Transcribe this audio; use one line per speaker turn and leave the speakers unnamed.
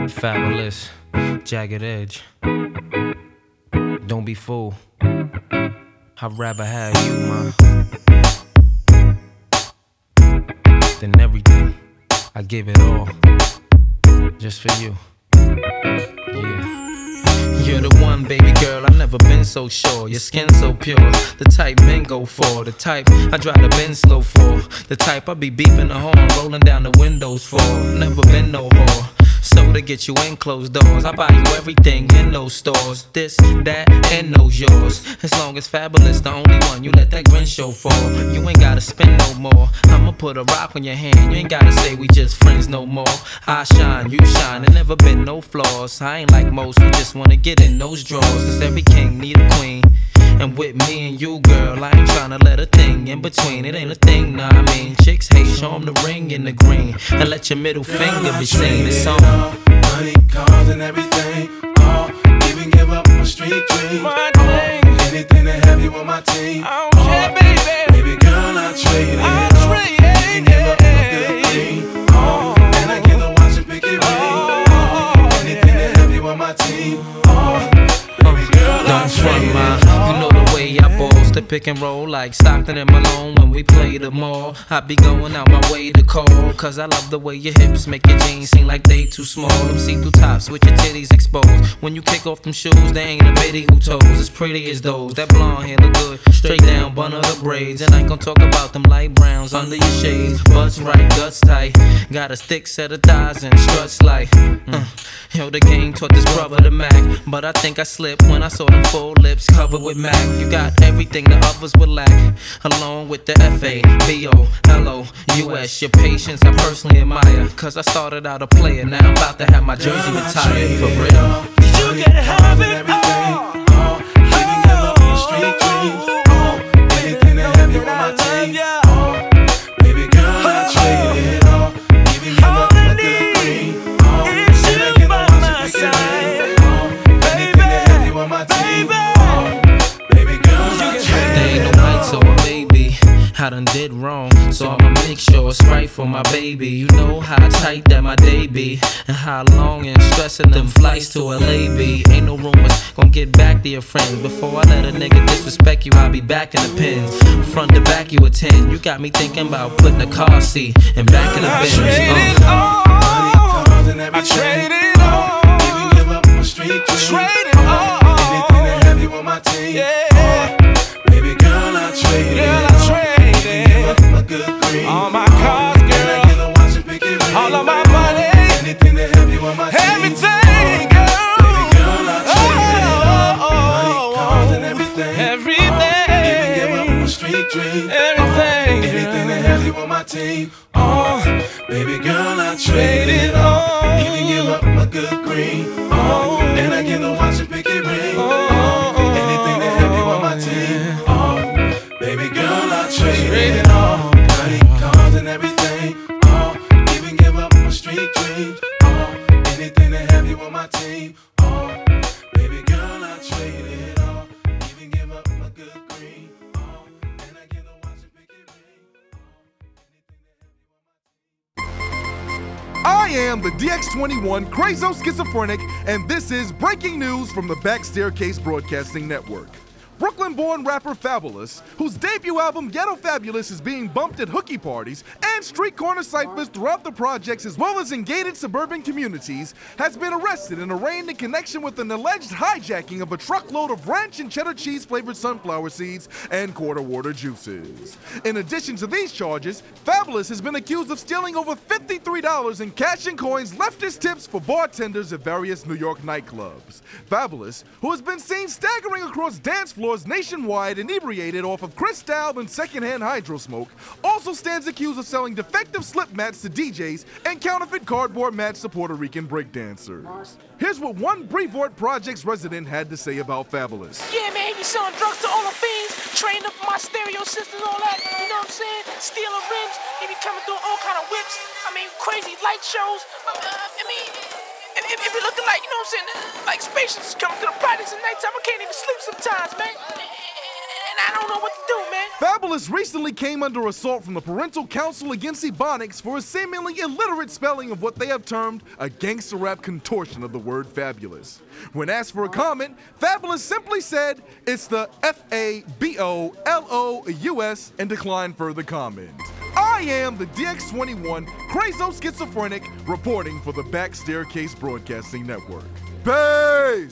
Fabulous, jagged edge. Don't be fooled. I'd rather have you, man, than everything. I give it all, just for you. Yeah. You're the one, baby girl, I've never been so sure. Your skin so pure, the type men go for. The type I drive the Benz slow for. The type I be beeping the horn, rolling down the windows for. Never been no whore, so to get you in closed doors, I buy you everything in those stores. This, that, and those yours. As long as Fabulous the only one you let that grin show for. You ain't gotta spend no more, I'ma put a rock on your hand. You ain't gotta say we just friends no more. I shine, you shine, and never been no flaws. I ain't like most who just wanna get in those drawers. Cause every king need a queen, and with me and you, girl, I ain't tryna let a thing in between. It ain't a thing, nah, I mean. Chicks hate, show 'em the ring in the green, and let your middle finger be seen. It's on.
Money, cars, and everything. Even give up my street dreams. Anything to have you on my team.
I don't care, baby.
Baby girl, I'll trade it.
I'll trade it.
Even give up my good cream. And I get to watch it pick it ring. Anything to have you on my team.
Don't front, man. You know the way I balls to pick and roll like Stockton and Malone when we play the mall. I be going out my way to call, cause I love the way your hips make your jeans seem like they too small. Them see-through tops with your titties exposed. When you kick off them shoes, they ain't a bitty who toes as pretty as those. That blonde hair look good, straight down, bun of the braids. And I ain't gon' talk about them light browns under your shades. Butts right, guts tight, got a thick set of thighs and struts like Yo, the game taught this brother to Mac, but I think I slipped when I saw them full lips covered with Mac. You got everything the others would lack, along with the FABOLOUS. Your patience I personally admire, cause I started out a player, now I'm about to have my jersey retired. For real,
you can have it all.
Even give up my street dreams. Anything to have you on my team. Baby girl, I'll trade it all. Even give up my good cream.
I done did wrong, so I'ma make sure it's right for my baby. You know how tight that my day be, and how long and stressing them flights to LA be. Ain't no rumors, gon' get back to your friends. Before I let a nigga disrespect you, I'll be back in the pens. Front to back you attend. You got me thinking about putting a car seat and back in the Benz.
I trade it all.
Even give up my street dreams.
Trade it all.
Anything to have you on my team. Baby girl, I'll trade it. My good green.
All my cars, girl.
And I get to watch it pick it ring.
All of my money.
Anything to have you on my team.
Everything, girl.
Baby girl, I'll trade it. Money, cars, and everything.
Everything.
Even give up my street dream.
Everything.
Anything to have you on my team. Baby girl, I'll trade it all. Even give up my good green. And I get to watch it pick it ring. Anything to have you on my team. Baby girl, I'll trade it all. Money, cars, and everything. Even give up my street dreams. Anything to have you on my team. Baby girl, I'll trade it all. Even give up my good green. And I get to watch it pick it ring.
I am the DX21 Crazo Schizophrenic, and this is breaking news from the Back Staircase Broadcasting Network. Brooklyn-born rapper Fabulous, whose debut album Ghetto Fabulous is being bumped at hookie parties and street corner ciphers throughout the projects as well as in gated suburban communities, has been arrested and arraigned in connection with an alleged hijacking of a truckload of ranch and cheddar cheese-flavored sunflower seeds and quarter water juices. In addition to these charges, Fabulous has been accused of stealing over $53 in cash and coins left as tips for bartenders at various New York nightclubs. Fabulous, who has been seen staggering across dance floors nationwide inebriated off of Cristal and secondhand hydro smoke, also stands accused of selling defective slip mats to DJs and counterfeit cardboard mats to Puerto Rican breakdancers. Here's what one Brevoort Projects resident had to say about Fabulous.
Yeah, man, he be selling drugs to all the fiends, trading up my stereo systems, all that, you know what I'm saying? Stealing rims, he be coming through all kind of whips, crazy light shows. It be looking like, you know what I'm saying, like spaceships coming to the projects at nighttime. I can't even sleep sometimes, man. And I don't know what to do, man.
Fabulous recently came under assault from the Parental Council Against Ebonics for a seemingly illiterate spelling of what they have termed a gangster rap contortion of the word fabulous. When asked for a comment, Fabulous simply said, "It's the F-A-B-O-L-O-U-S," and declined further comment. I am the DX21 Crazo Schizophrenic reporting for the Back Staircase Broadcasting Network. Peace!